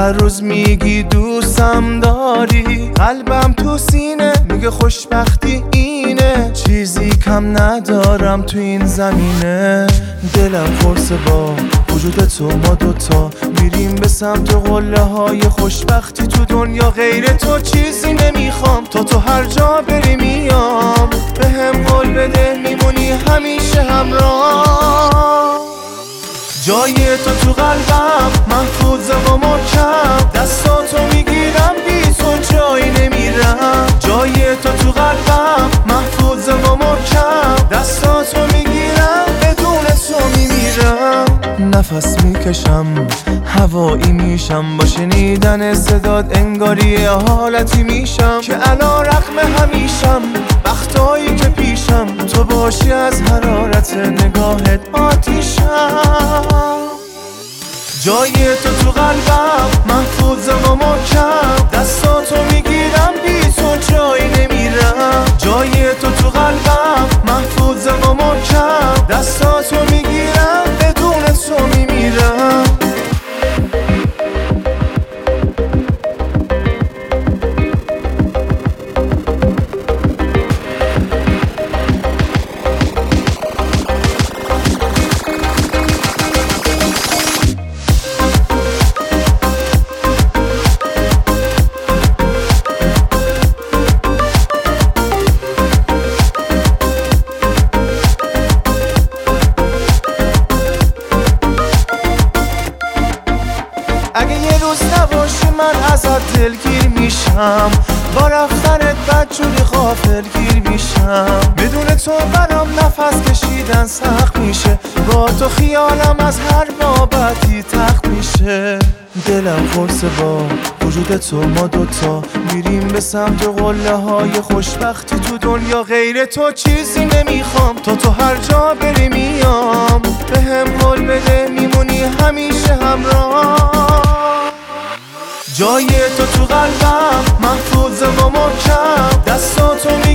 هر روز میگی دوستم داری، قلبم تو سینه میگه خوشبختی اینه. چیزی کم ندارم تو این زمینه، دلم پرسه با وجود تو ما دوتا میریم به سمت قله های خوشبختی تو دنیا. غیر تو چیزی نمیخوام، تو هر جا بری میام. به هم قول بده میمونی همیشه همراه. جای تو قلبم محفوظ و محکم، دستاتو میگیرم بی تو جایی نمیرم. جای تو قلبم محفوظ و محکم، دستاتو میگیرم بدون تو میمیرم. نفس میکشم هوایی میشم، با شنیدن صدات انگاری حالتی میشم که علا رقم همیشم. وقتایی که پیشم تو باشی از حرارت نگاهت آتیشم. جای تو قلبم محفوظ و محکم، دستاتو میگیرم بی تو جایی نمیرم. جای تو قلبم محفوظ و محکم، دستاتو میگیرم بدون تو میمیرم. اگه یه روز نباشی من ازت دلگیر میشم، با رفتنت بدجوری غافلگیر میشم. بدون تو برام نفس کشیدن سخت میشه، با تو خیالم از هر بابتی تخت میشه. دلم پرسه با وجود تو ما دوتا میریم به سمت قله های خوشبختی تو دنیا. غیر تو چیزی نمیخوام، تو هر جا بری میام. به هم قول بده میمونی همیشه همراه. جای تو قلبم محفوظ و محکم، دستاتو